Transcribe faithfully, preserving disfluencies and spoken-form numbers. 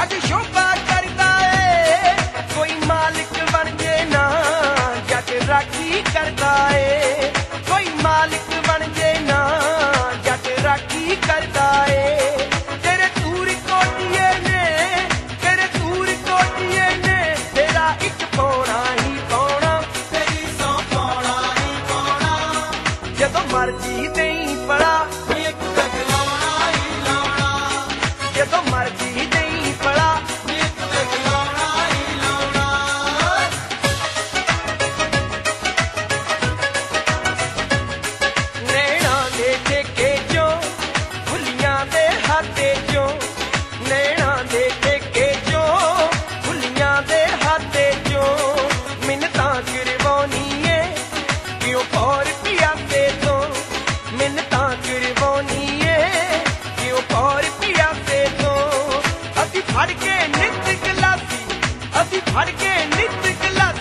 जद शोभा करता है कोई मालिक बन जे ना जग राखी करता है कोई मालिक बन जे ना जग राखी करता है तेरे तूर कोटिए ने तेरे तूर कोटिए ने तेरा एक पाउणा ही पाउणा तेरी सौ पाउणा ही पाउणा जदों मर्जी देई पड़ा एक तक लाउणा ही लाउणा जदों मर्जी देई पड़ा एक तक लाउणा ही लाउणा नैना दे ठेके चों फुलियां दे हाथे चों नैना दे ठेके चों फुलियां दे हाथे चों मिन्नतां करवाउणी ऐ क्यों पौर पियासे तो मिन्नतां करवाउणी ऐ क्यों पौर पियासे तो असीं फड़ के नित गलासी असीं फड़ के नित गलासी